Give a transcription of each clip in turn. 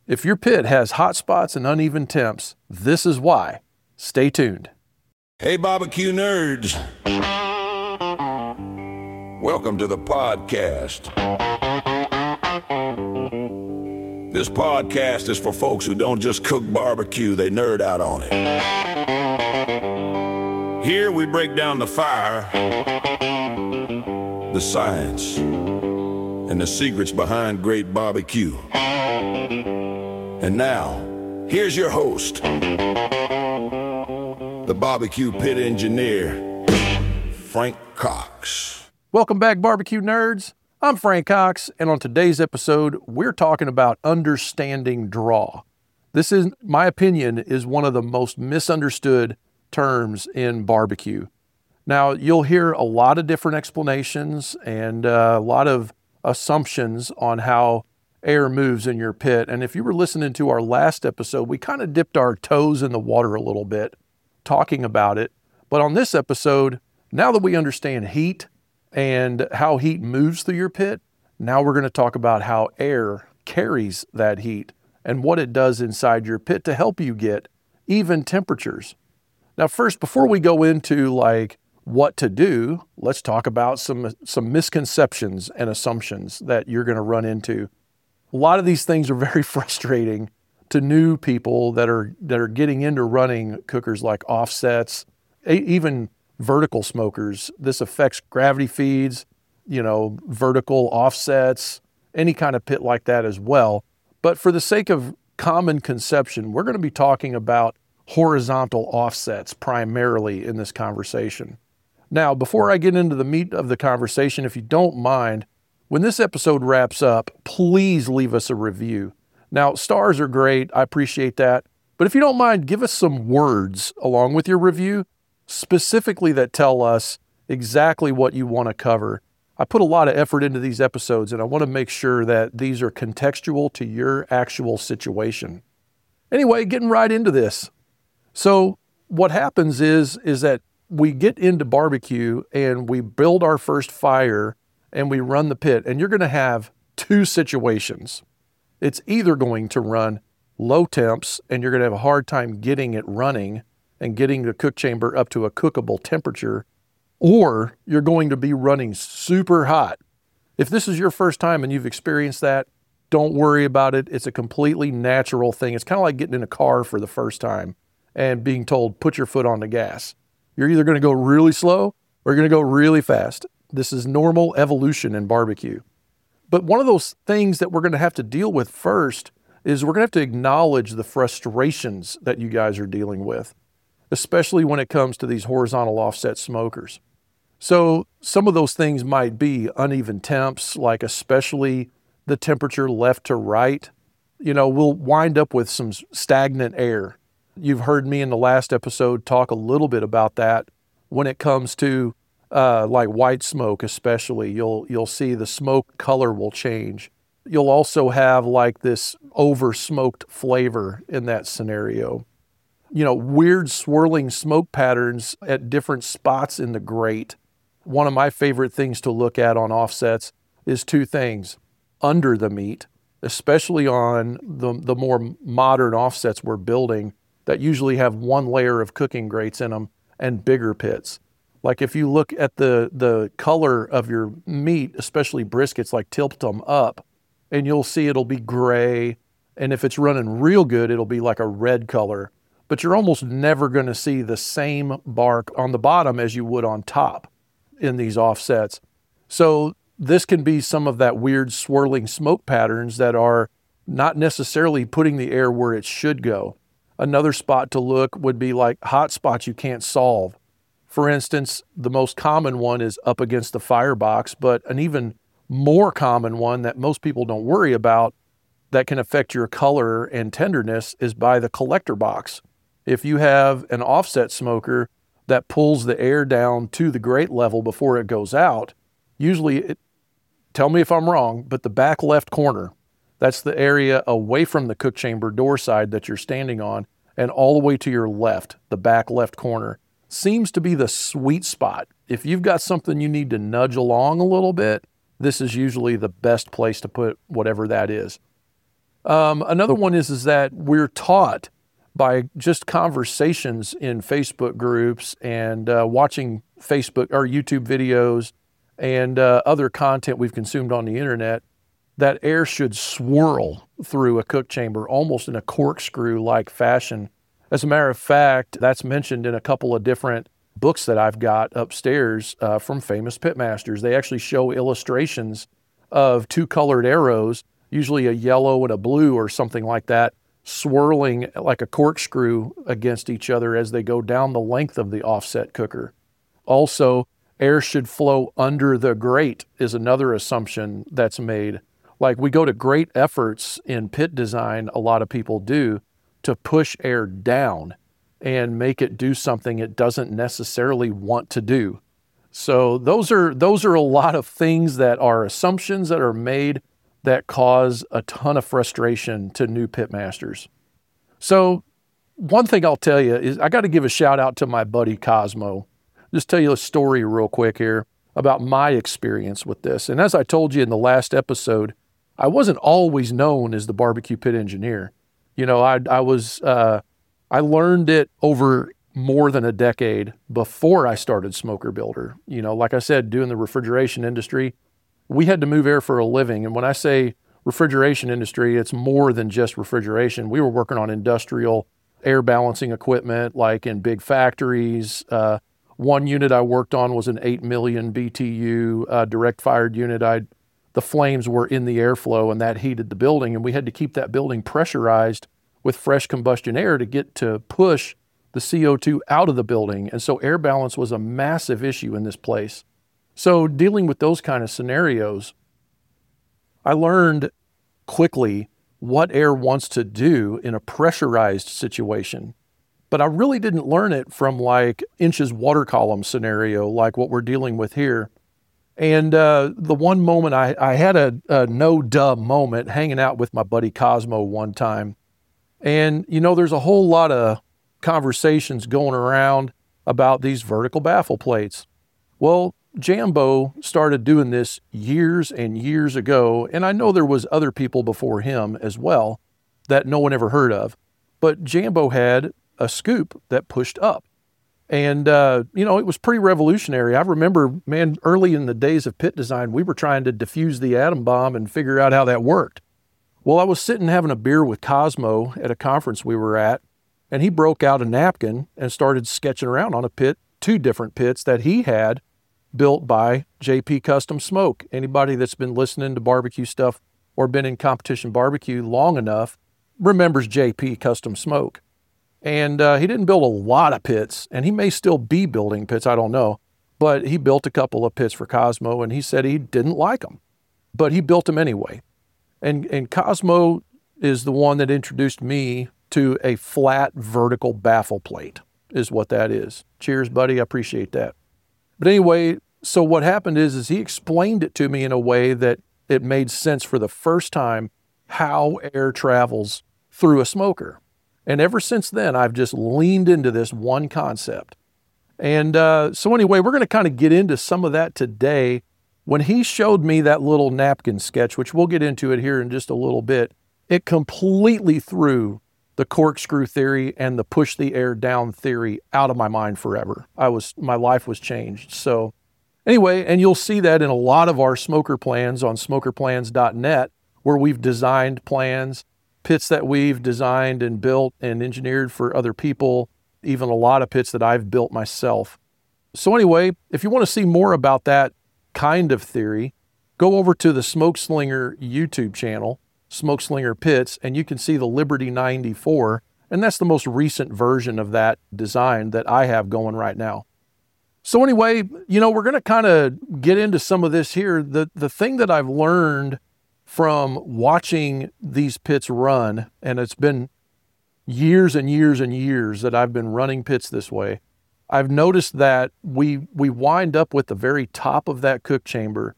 If your pit has hot spots and uneven temps, this is why. Stay tuned. Hey, barbecue nerds. Welcome to the podcast. This podcast is for folks who don't just cook barbecue, they nerd out on it. Here we break down the fire, the science, and the secrets behind great barbecue. And now, here's your host, the barbecue pit engineer, Frank Cox. Welcome back, barbecue nerds. I'm Frank Cox, and on today's episode, we're talking about understanding draw. This is, my opinion, is one of the most misunderstood terms in barbecue. Now, you'll hear a lot of different explanations and a lot of assumptions on how air moves in your pit. And if you were listening to our last episode, we kind of dipped our toes in the water a little bit, talking about it. But on this episode, now that we understand heat and how heat moves through your pit, now we're going to talk about how air carries that heat and what it does inside your pit to help you get even temperatures. Now, first, before we go into what to do, let's talk about some misconceptions and assumptions that you're going to run into. A lot of these things are very frustrating to new people that are getting into running cookers like offsets, even vertical smokers. This affects gravity feeds, vertical offsets, any kind of pit like that as well. But for the sake of common conception, we're going to be talking about horizontal offsets primarily in this conversation. Now, before I get into the meat of the conversation, if you don't mind, when this episode wraps up, please leave us a review. Now, stars are great. I appreciate that. But if you don't mind, give us some words along with your review, specifically that tell us exactly what you want to cover. I put a lot of effort into these episodes, and I want to make sure that these are contextual to your actual situation. Anyway, getting right into this. So what happens is that we get into barbecue and we build our first fire and we run the pit, and you're going to have two situations. It's either going to run low temps and you're going to have a hard time getting it running and getting the cook chamber up to a cookable temperature, or you're going to be running super hot. If this is your first time and you've experienced that, don't worry about it. It's a completely natural thing. It's kind of like getting in a car for the first time and being told, put your foot on the gas. You're either going to go really slow or you're going to go really fast. This is normal evolution in barbecue. But one of those things that we're going to have to deal with first is we're going to have to acknowledge the frustrations that you guys are dealing with, especially when it comes to these horizontal offset smokers. So some of those things might be uneven temps, like especially the temperature left to right. We'll wind up with some stagnant air. You've heard me in the last episode talk a little bit about that when it comes to like white smoke especially. You'll see the smoke color will change. You'll also have like this over-smoked flavor in that scenario. Weird swirling smoke patterns at different spots in the grate. One of my favorite things to look at on offsets is two things. Under the meat, especially on the more modern offsets we're building that usually have one layer of cooking grates in them and bigger pits. Like if you look at the color of your meat, especially briskets, like tilt them up, and you'll see it'll be gray. And if it's running real good, it'll be like a red color. But you're almost never going to see the same bark on the bottom as you would on top in these offsets. So this can be some of that weird swirling smoke patterns that are not necessarily putting the air where it should go. Another spot to look would be like hot spots you can't solve. For instance, the most common one is up against the firebox, but an even more common one that most people don't worry about that can affect your color and tenderness is by the collector box. If you have an offset smoker that pulls the air down to the grate level before it goes out, usually, tell me if I'm wrong, but the back left corner, that's the area away from the cook chamber door side that you're standing on, and all the way to your left, the back left corner, seems to be the sweet spot. If you've got something you need to nudge along a little bit, this is usually the best place to put whatever that is. Another one is that we're taught by just conversations in Facebook groups and watching Facebook or YouTube videos and other content we've consumed on the internet that air should swirl through a cook chamber almost in a corkscrew-like fashion. As a matter of fact, that's mentioned in a couple of different books that I've got upstairs from famous pitmasters. They actually show illustrations of two colored arrows, usually a yellow and a blue or something like that, swirling like a corkscrew against each other as they go down the length of the offset cooker. Also, air should flow under the grate is another assumption that's made. Like we go to great efforts in pit design, a lot of people do, to push air down and make it do something it doesn't necessarily want to do. So those are a lot of things that are assumptions that are made that cause a ton of frustration to new pitmasters. So one thing I'll tell you is I got to give a shout out to my buddy Cosmo. Just tell you a story real quick here about my experience with this. And as I told you in the last episode, I wasn't always known as the barbecue pit engineer. You know, I learned it over more than a decade before I started Smoker Builder. You know, like I said, doing the refrigeration industry, we had to move air for a living. And when I say refrigeration industry, it's more than just refrigeration. We were working on industrial air balancing equipment, like in big factories. One unit I worked on was an 8 million BTU direct fired unit. The flames were in the airflow and that heated the building, and we had to keep that building pressurized with fresh combustion air to get to push the CO2 out of the building. And so air balance was a massive issue in this place. So dealing with those kind of scenarios, I learned quickly what air wants to do in a pressurized situation. But I really didn't learn it from like inches water column scenario like what we're dealing with here. And the one moment I had a no-duh moment hanging out with my buddy Cosmo one time. And, you know, there's a whole lot of conversations going around about these vertical baffle plates. Well, Jambo started doing this years and years ago, and I know there was other people before him as well that no one ever heard of. But Jambo had a scoop that pushed up. And, you know, it was pretty revolutionary. I remember, man, early in the days of pit design, we were trying to defuse the atom bomb and figure out how that worked. Well, I was sitting having a beer with Cosmo at a conference we were at, and he broke out a napkin and started sketching around on a pit, 2 different pits that he had built by JP Custom Smoke. Anybody that's been listening to barbecue stuff or been in competition barbecue long enough remembers JP Custom Smoke. And he didn't build a lot of pits, and he may still be building pits, I don't know. But he built a couple of pits for Cosmo, and he said he didn't like them. But he built them anyway. And Cosmo is the one that introduced me to a flat vertical baffle plate, is what that is. Cheers, buddy. I appreciate that. But anyway, so what happened is he explained it to me in a way that it made sense for the first time how air travels through a smoker. And ever since then, I've just leaned into this one concept. And so anyway, we're going to kind of get into some of that today. When he showed me that little napkin sketch, which we'll get into it here in just a little bit, it completely threw the corkscrew theory and the push the air down theory out of my mind forever. My life was changed. So anyway, and you'll see that in a lot of our smoker plans on smokerplans.net, where we've designed plans, pits that we've designed and built and engineered for other people, even a lot of pits that I've built myself. So anyway, if you want to see more about that kind of theory, go over to the Smoke Slinger YouTube channel, Smoke Slinger Pits, and you can see the Liberty 94, and that's the most recent version of that design that I have going right now. So anyway, you know, we're going to kind of get into some of this here. The thing that I've learned from watching these pits run, and it's been years and years and years that I've been running pits this way, I've noticed that we wind up with the very top of that cook chamber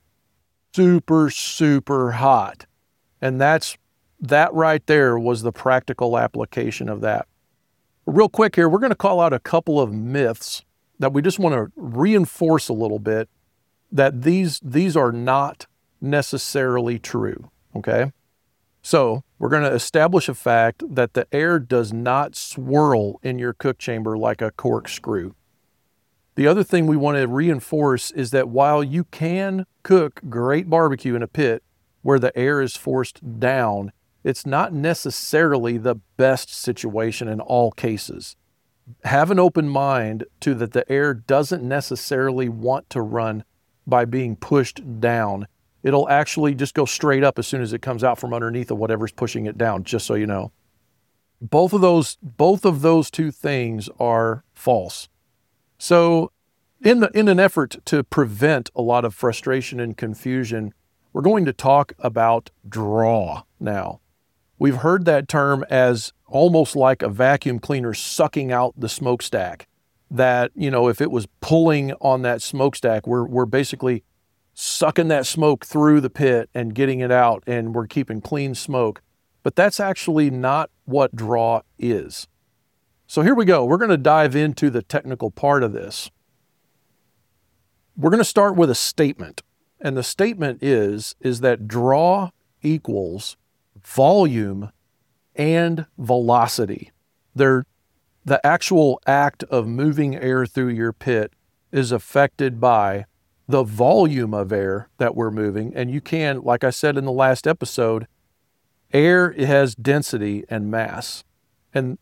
super, super hot. And that right there was the practical application of that. Real quick here, we're going to call out a couple of myths that we just want to reinforce a little bit, that these are not necessarily true, okay? So We're going to establish a fact that the air does not swirl in your cook chamber like a corkscrew. The other thing we want to reinforce is that while you can cook great barbecue in a pit where the air is forced down, it's not necessarily the best situation in all cases. Have an open mind to that the air doesn't necessarily want to run by being pushed down. It'll actually just go straight up as soon as it comes out from underneath of whatever's pushing it down, just so you know. Both of those two things are false. So in an effort to prevent a lot of frustration and confusion, we're going to talk about draw now. We've heard that term as almost like a vacuum cleaner sucking out the smokestack. That, if it was pulling on that smokestack, we're basically sucking that smoke through the pit and getting it out, and we're keeping clean smoke. But that's actually not what draw is. So here we go. We're going to dive into the technical part of this. We're going to start with a statement. And the statement is that draw equals volume and velocity. The actual act of moving air through your pit is affected by the volume of air that we're moving. And you can, like I said in the last episode, air has density and mass. And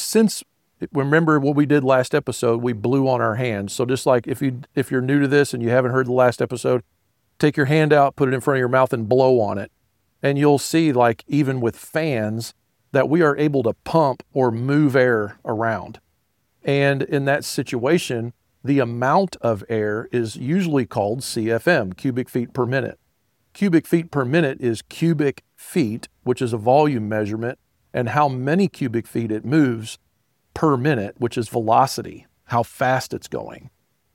remember what we did last episode, we blew on our hands. So just like if you're new to this and you haven't heard the last episode, take your hand out, put it in front of your mouth and blow on it. And you'll see, like even with fans, that we are able to pump or move air around. And in that situation, the amount of air is usually called CFM, cubic feet per minute. Cubic feet per minute is cubic feet, which is a volume measurement, and how many cubic feet it moves per minute, which is velocity, how fast it's going.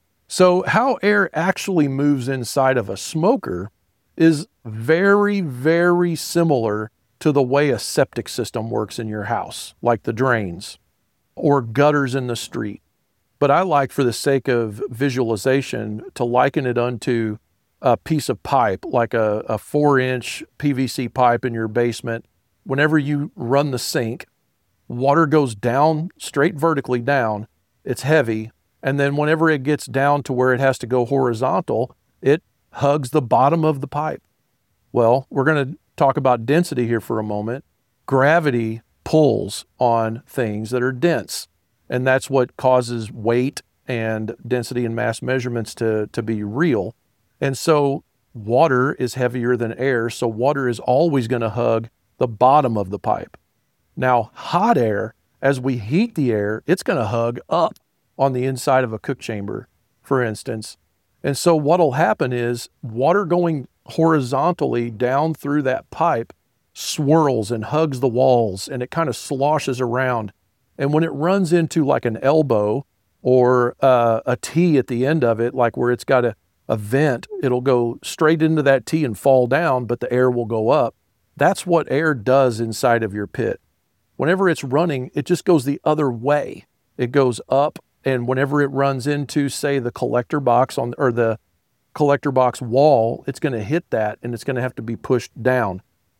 So how air actually moves inside of a smoker is very, very similar to the way a septic system works in your house, like the drains or gutters in the street. But I like, for the sake of visualization, to liken it unto a piece of pipe, like a 4-inch PVC pipe in your basement. Whenever you run the sink, water goes down, straight vertically down. It's heavy. And then whenever it gets down to where it has to go horizontal, it hugs the bottom of the pipe. Well, we're going to talk about density here for a moment. Gravity pulls on things that are dense, and that's what causes weight and density and mass measurements to be real. And so water is heavier than air, so water is always going to hug the bottom of the pipe. Now, hot air, as we heat the air, it's going to hug up on the inside of a cook chamber, for instance. And so what'll happen is water going horizontally down through that pipe swirls and hugs the walls, and it kind of sloshes around. And when it runs into like an elbow or a T at the end of it, like where it's got a vent, it'll go straight into that T and fall down, but the air will go up. That's what air does inside of your pit. Whenever it's running, it just goes the other way. It goes up, and whenever it runs into, say, the collector box or the collector box wall, it's going to hit that, and it's going to have to be pushed down.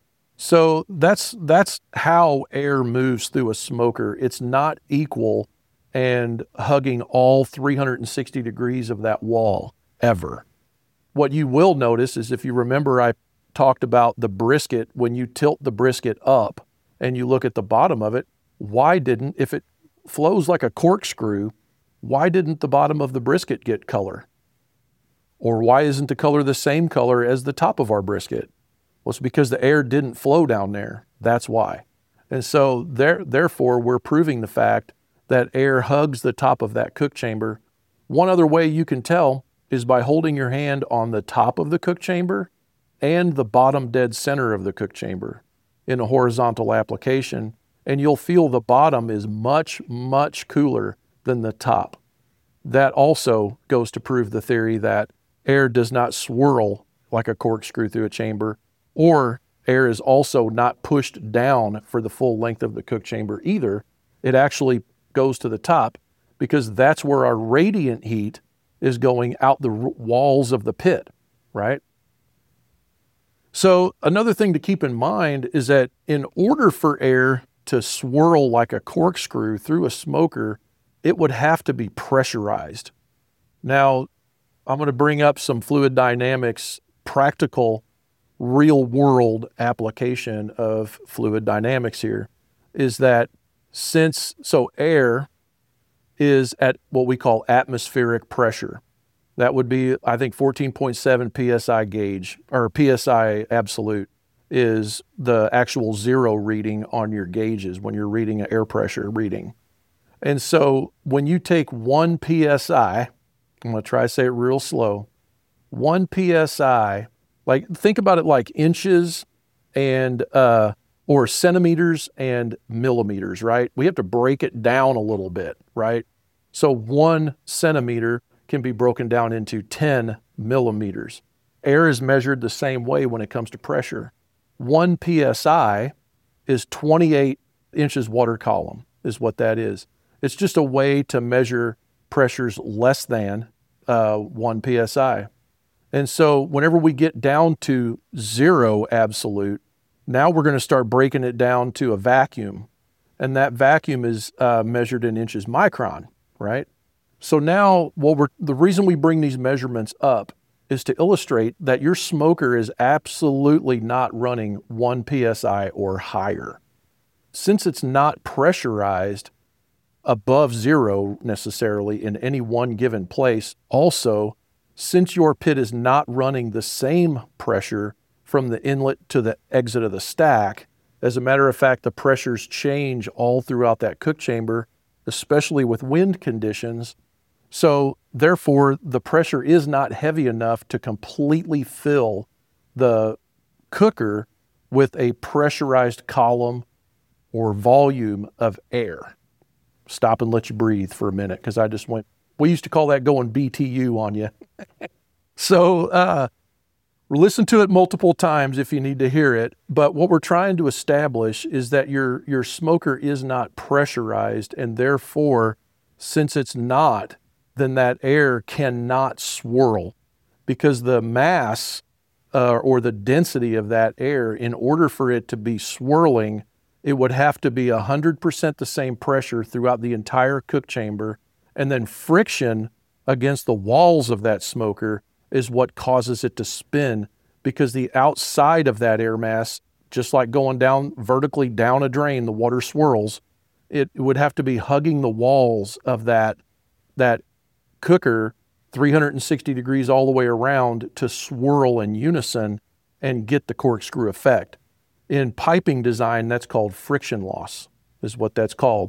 So that's how air moves through a smoker. It's not equal and hugging all 360 degrees of that wall ever. What you will notice is, if you remember, I talked about the brisket. When you tilt the brisket up and you look at the bottom of it, if it flows like a corkscrew, why didn't the bottom of the brisket get color? Or why isn't the color the same color as the top of our brisket? Well, it's because the air didn't flow down there. That's why. And so therefore, we're proving the fact that air hugs the top of that cook chamber. One other way you can tell is by holding your hand on the top of the cook chamber and the bottom dead center of the cook chamber in a horizontal application, and you'll feel the bottom is much, much cooler than the top. That also goes to prove the theory that air does not swirl like a corkscrew through a chamber, or air is also not pushed down for the full length of the cook chamber either. It actually goes to the top because that's where our radiant heat is going out the walls of the pit, right? So another thing to keep in mind is that in order for air to swirl like a corkscrew through a smoker, it would have to be pressurized. Now, I'm going to bring up some fluid dynamics, practical, real-world application of fluid dynamics here, is that air is at what we call atmospheric pressure. That would be, I think, 14.7 PSI gauge, or PSI absolute, is the actual zero reading on your gauges when you're reading an air pressure reading. And so when you take 1 PSI, I'm going to try to say it real slow, 1 PSI, like think about it like inches and, or centimeters and millimeters, right? We have to break it down a little bit, right? So 1 centimeter can be broken down into 10 millimeters. Air is measured the same way when it comes to pressure. 1 PSI is 28 inches water column, is what that is. It's just a way to measure pressures less than 1 PSI. And so whenever we get down to 0 absolute, now we're going to start breaking it down to a vacuum. And that vacuum is measured in inches micron, right? So now the reason we bring these measurements up is to illustrate that your smoker is absolutely not running 1 PSI or higher. Since it's not pressurized above 0 necessarily in any one given place, also, since your pit is not running the same pressure from the inlet to the exit of the stack, as a matter of fact, the pressures change all throughout that cook chamber, especially with wind conditions. So therefore, the pressure is not heavy enough to completely fill the cooker with a pressurized column or volume of air. Stop and let you breathe for a minute, because we used to call that going BTU on you. So listen to it multiple times if you need to hear it. But what we're trying to establish is that your smoker is not pressurized, and therefore, since it's not, then that air cannot swirl, because the mass or the density of that air, in order for it to be swirling, it would have to be 100% the same pressure throughout the entire cook chamber, and then friction against the walls of that smoker is what causes it to spin, because the outside of that air mass, just like going down vertically down a drain, the water swirls, it would have to be hugging the walls of that cooker 360 degrees all the way around to swirl in unison and get the corkscrew effect. In piping design, that's called friction loss, is what that's called.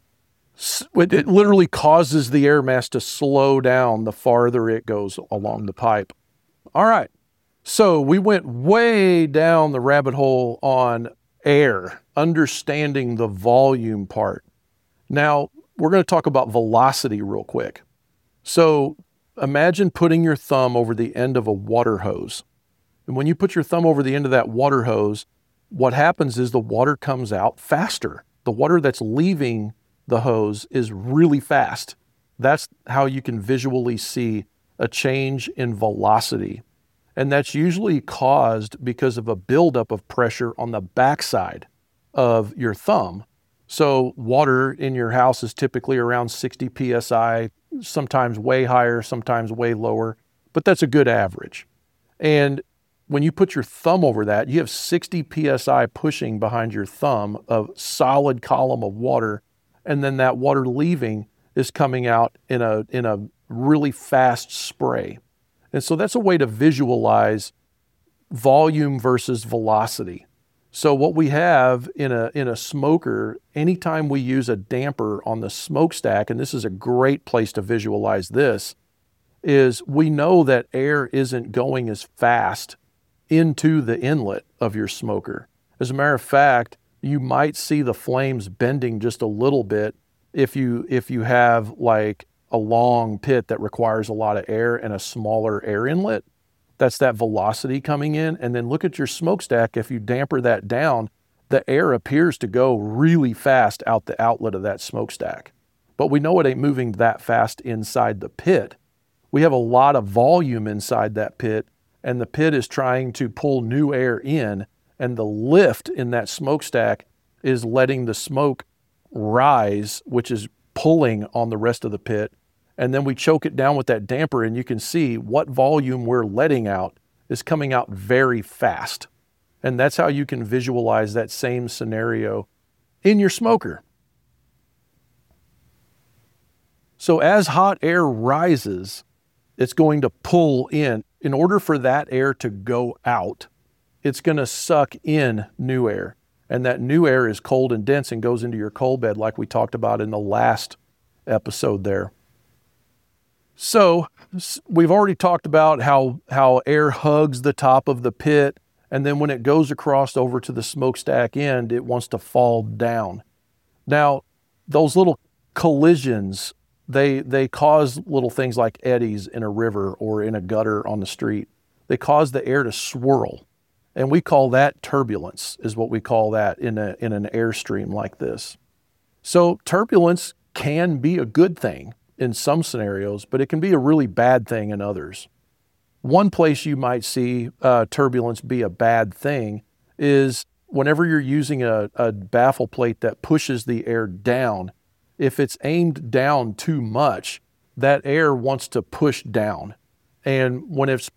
It literally causes the air mass to slow down the farther it goes along the pipe. All right, so we went way down the rabbit hole on air, understanding the volume part. Now, we're going to talk about velocity real quick. So imagine putting your thumb over the end of a water hose. And when you put your thumb over the end of that water hose, what happens is the water comes out faster. The water that's leaving the hose is really fast. That's how you can visually see a change in velocity. And that's usually caused because of a buildup of pressure on the backside of your thumb. So water in your house is typically around 60 PSI, sometimes way higher, sometimes way lower, but that's a good average. And when you put your thumb over that, you have 60 PSI pushing behind your thumb, a solid column of water, and then that water leaving is coming out in a really fast spray. And so that's a way to visualize volume versus velocity. So what we have in a smoker, anytime we use a damper on the smokestack, and this is a great place to visualize this, is we know that air isn't going as fast into the inlet of your smoker. As a matter of fact, you might see the flames bending just a little bit if you have like a long pit that requires a lot of air and a smaller air inlet. That's that velocity coming in. And then look at your smokestack. If you damper that down, the air appears to go really fast out the outlet of that smokestack. But we know it ain't moving that fast inside the pit. We have a lot of volume inside that pit, and the pit is trying to pull new air in, and the lift in that smokestack is letting the smoke rise, which is pulling on the rest of the pit. And then we choke it down with that damper, and you can see what volume we're letting out is coming out very fast. And that's how you can visualize that same scenario in your smoker. So as hot air rises, it's going to pull in. In order for that air to go out, it's going to suck in new air. And that new air is cold and dense and goes into your coal bed like we talked about in the last episode there. So we've already talked about how air hugs the top of the pit, and then when it goes across over to the smokestack end, it wants to fall down. Now, those little collisions, they cause little things like eddies in a river or in a gutter on the street. They cause the air to swirl, and we call that turbulence, is what we call that in an airstream like this. So turbulence can be a good thing in some scenarios, but it can be a really bad thing in others. One place you might see turbulence be a bad thing is whenever you're using a baffle plate that pushes the air down. If it's aimed down too much, that air wants to push down. And when it's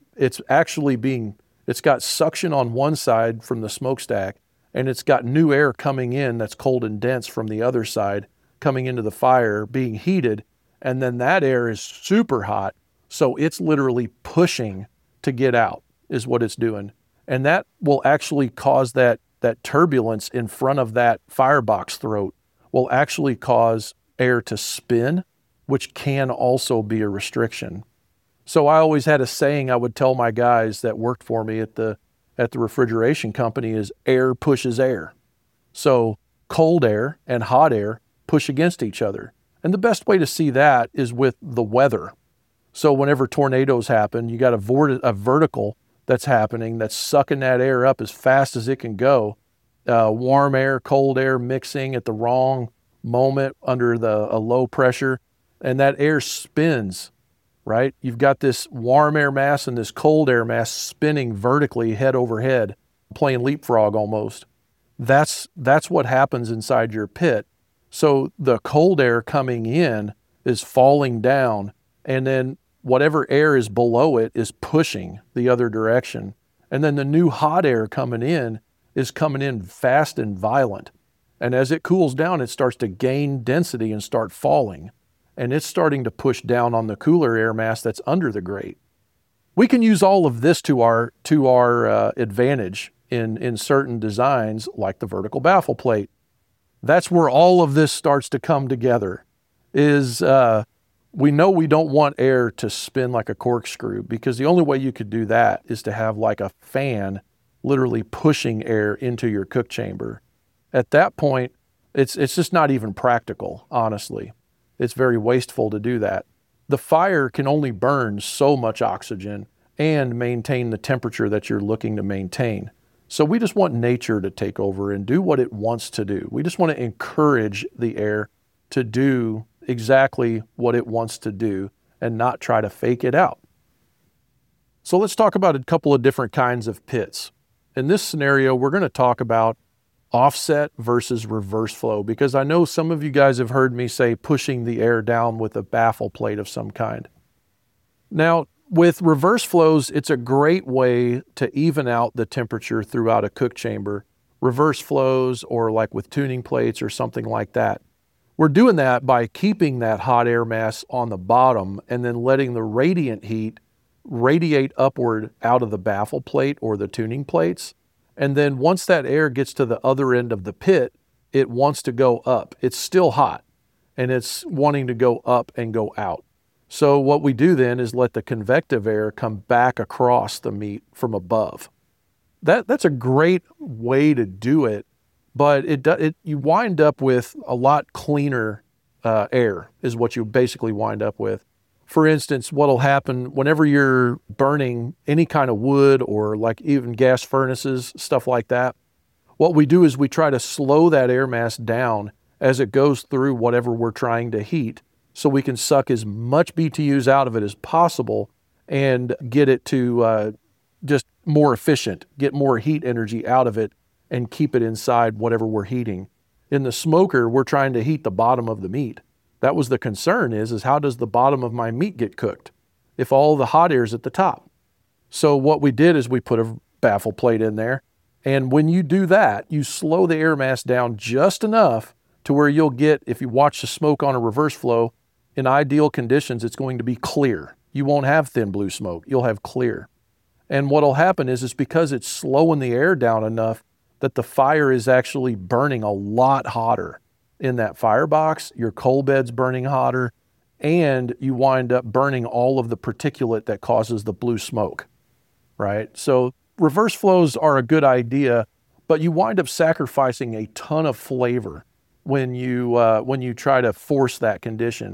got suction on one side from the smokestack, and it's got new air coming in that's cold and dense from the other side, coming into the fire, being heated, and then that air is super hot, so it's literally pushing to get out, is what it's doing. And that will actually cause that turbulence in front of that firebox throat will actually cause air to spin, which can also be a restriction. So I always had a saying I would tell my guys that worked for me at the refrigeration company is air pushes air. So cold air and hot air push against each other. And the best way to see that is with the weather. So whenever tornadoes happen, you got a vertical that's happening that's sucking that air up as fast as it can go. Warm air, cold air mixing at the wrong moment under a low pressure, and that air spins, right? You've got this warm air mass and this cold air mass spinning vertically head over head, playing leapfrog almost. That's what happens inside your pit. So the cold air coming in is falling down, and then whatever air is below it is pushing the other direction. And then the new hot air coming in is coming in fast and violent. And as it cools down, it starts to gain density and start falling. And it's starting to push down on the cooler air mass that's under the grate. We can use all of this to our advantage in certain designs like the vertical baffle plate. That's where all of this starts to come together. We know we don't want air to spin like a corkscrew, because the only way you could do that is to have like a fan literally pushing air into your cook chamber. At that point, it's just not even practical, honestly. It's very wasteful to do that. The fire can only burn so much oxygen and maintain the temperature that you're looking to maintain. So we just want nature to take over and do what it wants to do. We just want to encourage the air to do exactly what it wants to do and not try to fake it out. So let's talk about a couple of different kinds of pits. In this scenario, we're going to talk about offset versus reverse flow, because I know some of you guys have heard me say pushing the air down with a baffle plate of some kind. Now, with reverse flows, it's a great way to even out the temperature throughout a cook chamber. Reverse flows, or like with tuning plates or something like that. We're doing that by keeping that hot air mass on the bottom and then letting the radiant heat radiate upward out of the baffle plate or the tuning plates. And then once that air gets to the other end of the pit, it wants to go up. It's still hot, and it's wanting to go up and go out. So what we do then is let the convective air come back across the meat from above. That's a great way to do it, but you wind up with a lot cleaner air is what you basically wind up with. For instance, what'll happen whenever you're burning any kind of wood or like even gas furnaces, stuff like that, what we do is we try to slow that air mass down as it goes through whatever we're trying to heat, so we can suck as much BTUs out of it as possible and get it to just more efficient, get more heat energy out of it, and keep it inside whatever we're heating. In the smoker, we're trying to heat the bottom of the meat. That was the concern is how does the bottom of my meat get cooked if all the hot air is at the top? So what we did is we put a baffle plate in there. And when you do that, you slow the air mass down just enough to where you'll get, if you watch the smoke on a reverse flow, in ideal conditions, it's going to be clear. You won't have thin blue smoke. You'll have clear. And what'll happen is because it's slowing the air down enough that the fire is actually burning a lot hotter in that firebox. Your coal bed's burning hotter, and you wind up burning all of the particulate that causes the blue smoke, right? So reverse flows are a good idea, but you wind up sacrificing a ton of flavor when you try to force that condition.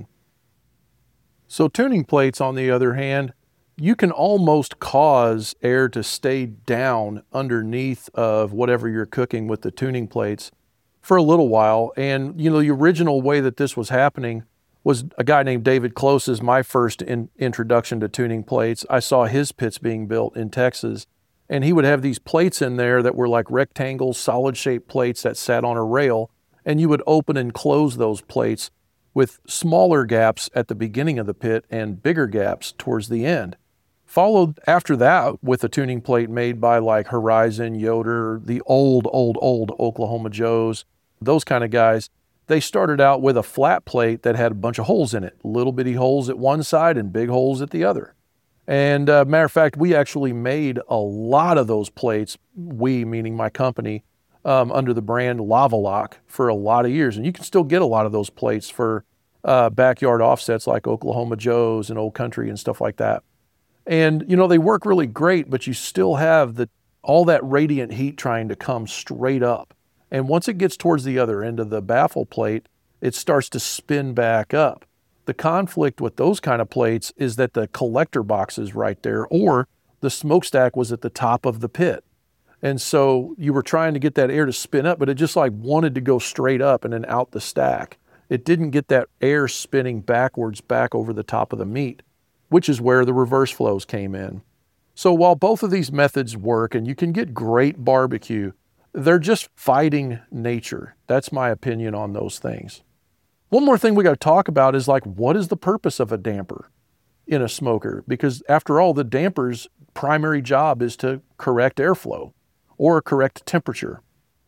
So tuning plates, on the other hand, you can almost cause air to stay down underneath of whatever you're cooking with the tuning plates for a little while. And, the original way that this was happening was a guy named David Close is my first introduction to tuning plates. I saw his pits being built in Texas, and he would have these plates in there that were like rectangle, solid-shaped plates that sat on a rail, and you would open and close those plates with smaller gaps at the beginning of the pit and bigger gaps towards the end. Followed after that with a tuning plate made by like Horizon, Yoder, the old Oklahoma Joes, those kind of guys. They started out with a flat plate that had a bunch of holes in it, little bitty holes at one side and big holes at the other. And matter of fact, we actually made a lot of those plates, we meaning my company, under the brand Lavalock for a lot of years. And you can still get a lot of those plates for backyard offsets like Oklahoma Joes and Old Country and stuff like that. And, they work really great, but you still have all that radiant heat trying to come straight up. And once it gets towards the other end of the baffle plate, it starts to spin back up. The conflict with those kind of plates is that the collector box is right there, or the smokestack was at the top of the pit. And so you were trying to get that air to spin up, but it just like wanted to go straight up and then out the stack. It didn't get that air spinning backwards back over the top of the meat, which is where the reverse flows came in. So while both of these methods work and you can get great barbecue, they're just fighting nature. That's my opinion on those things. One more thing we got to talk about is like, what is the purpose of a damper in a smoker? Because after all, the damper's primary job is to correct airflow or correct temperature.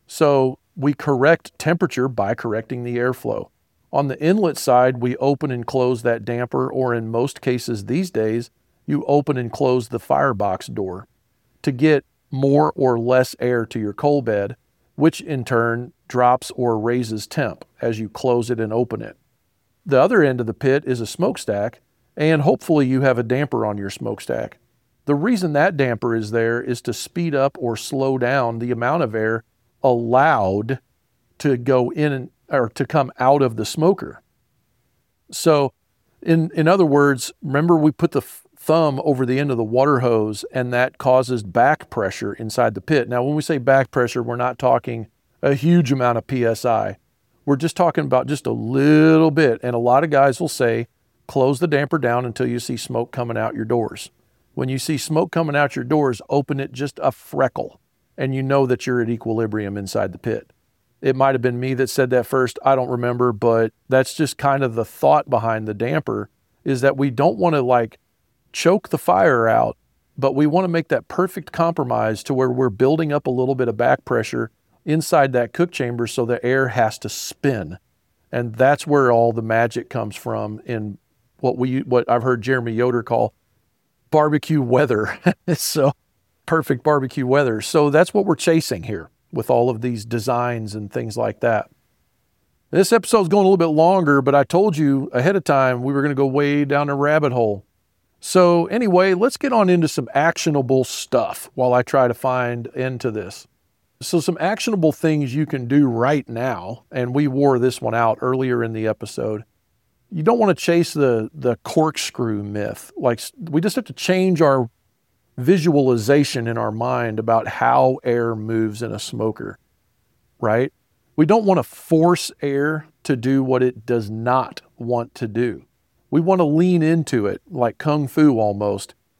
So we correct temperature by correcting the airflow. On the inlet side, we open and close that damper, or in most cases these days, you open and close the firebox door to get more or less air to your coal bed, which in turn drops or raises temp as you close it and open it. The other end of the pit is a smokestack, and hopefully you have a damper on your smokestack. The reason that damper is there is to speed up or slow down the amount of air allowed to go in or to come out of the smoker. So in other words, remember we put the thumb over the end of the water hose, and that causes back pressure inside the pit. Now, when we say back pressure, we're not talking a huge amount of PSI. We're just talking about just a little bit. And a lot of guys will say, close the damper down until you see smoke coming out your doors. When you see smoke coming out your doors, open it just a freckle, and you know that you're at equilibrium inside the pit. It might have been me that said that first. I don't remember, but that's just kind of the thought behind the damper, is that we don't want to like choke the fire out, but we want to make that perfect compromise to where we're building up a little bit of back pressure inside that cook chamber so the air has to spin. And that's where all the magic comes from in what I've heard Jeremy Yoder call barbecue weather. So perfect barbecue weather. So that's what we're chasing here with all of these designs and things like that. This episode's going a little bit longer, but I told you ahead of time we were going to go way down a rabbit hole. So anyway, let's get on into some actionable stuff while I try to find into this. So some actionable things you can do right now, and we wore this one out earlier in the episode. You don't want to chase the corkscrew myth. Like, we just have to change our visualization in our mind about how air moves in a smoker, right? We don't want to force air to do what it does not want to do. We want to lean into it like kung fu almost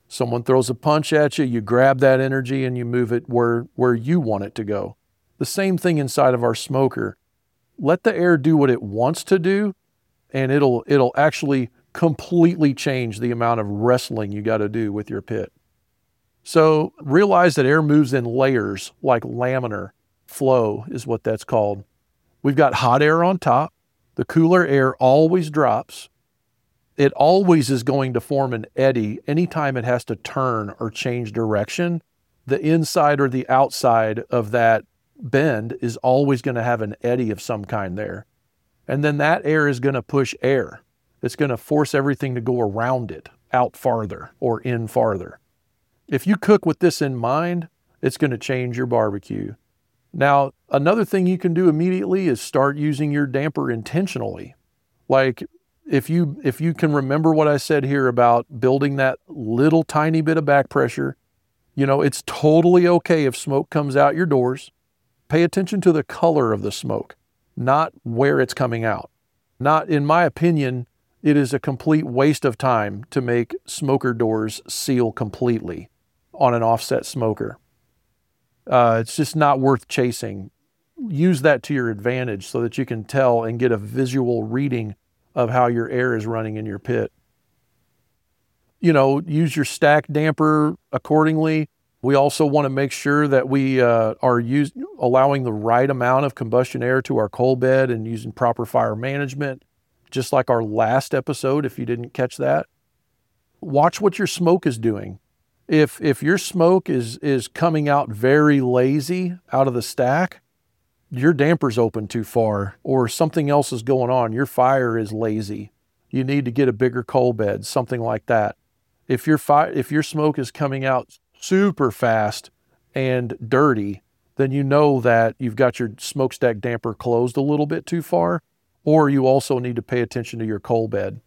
Someone throws a punch at you, you grab that energy and you move it where you want it to go. The same thing inside of our smoker. Let the air do what it wants to do, and it'll actually completely change the amount of wrestling you got to do with your pit. So realize that air moves in layers, like laminar flow is what that's called. We've got hot air on top. The cooler air always drops. It always is going to form an eddy anytime it has to turn or change direction. The inside or the outside of that bend is always going to have an eddy of some kind there. And then that air is going to push air. It's going to force everything to go around it, out farther or in farther. If you cook with this in mind, it's going to change your barbecue. Now, another thing you can do immediately is start using your damper intentionally. Like if you can remember what I said here about building that little tiny bit of back pressure, it's totally okay if smoke comes out your doors. Pay attention to the color of the smoke, not where it's coming out. Not, in my opinion, it is a complete waste of time to make smoker doors seal completely on an offset smoker. It's just not worth chasing. Use that to your advantage so that you can tell and get a visual reading of how your air is running in your pit. Use your stack damper accordingly. We also want to make sure that we are allowing the right amount of combustion air to our coal bed and using proper fire management, just like our last episode, if you didn't catch that. Watch what your smoke is doing. If your smoke is coming out very lazy out of the stack, your damper's open too far or something else is going on. Your fire is lazy. You need to get a bigger coal bed, something like that. If your smoke is coming out super fast and dirty, then you know that you've got your smokestack damper closed a little bit too far, or you also need to pay attention to your coal bed.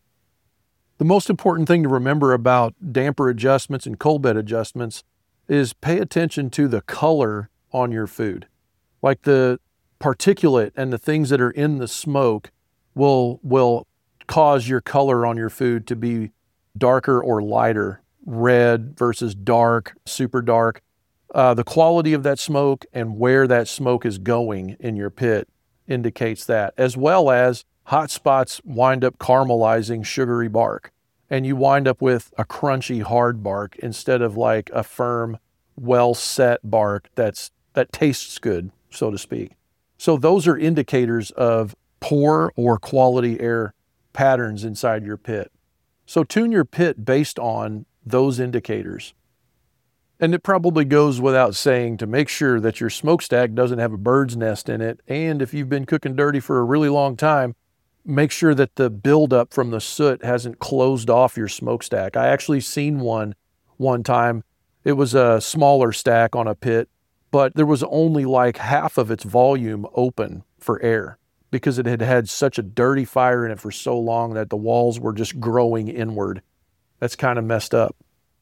The most important thing to remember about damper adjustments and coal bed adjustments is pay attention to the color on your food. Like the particulate and the things that are in the smoke will cause your color on your food to be darker or lighter, red versus dark, super dark. The quality of that smoke and where that smoke is going in your pit indicates that, as well as hot spots wind up caramelizing sugary bark, and you wind up with a crunchy, hard bark instead of like a firm, well-set bark that tastes good, so to speak. So those are indicators of poor or quality air patterns inside your pit. So tune your pit based on those indicators. And it probably goes without saying to make sure that your smokestack doesn't have a bird's nest in it. And if you've been cooking dirty for a really long time, make sure that the buildup from the soot hasn't closed off your smokestack. I actually seen one time. It was a smaller stack on a pit, but there was only like half of its volume open for air because it had had such a dirty fire in it for so long that the walls were just growing inward. That's kind of messed up.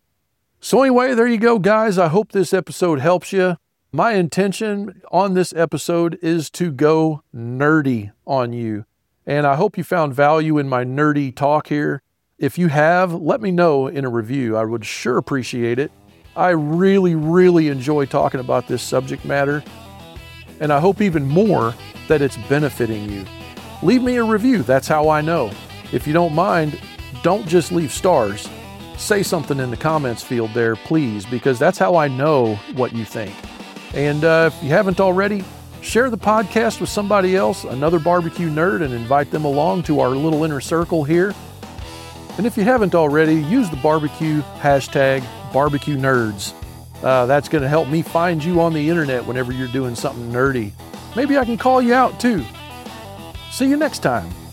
So anyway, there you go, guys. I hope this episode helps you. My intention on this episode is to go nerdy on you. And I hope you found value in my nerdy talk here. If you have, let me know in a review. I would sure appreciate it. I really, really enjoy talking about this subject matter. And I hope even more that it's benefiting you. Leave me a review. That's how I know. If you don't mind, don't just leave stars. Say something in the comments field there, please, because that's how I know what you think. And if you haven't already, share the podcast with somebody else, another barbecue nerd, and invite them along to our little inner circle here. And if you haven't already, use the barbecue hashtag #BarbecueNerds. That's going to help me find you on the internet whenever you're doing something nerdy. Maybe I can call you out too. See you next time.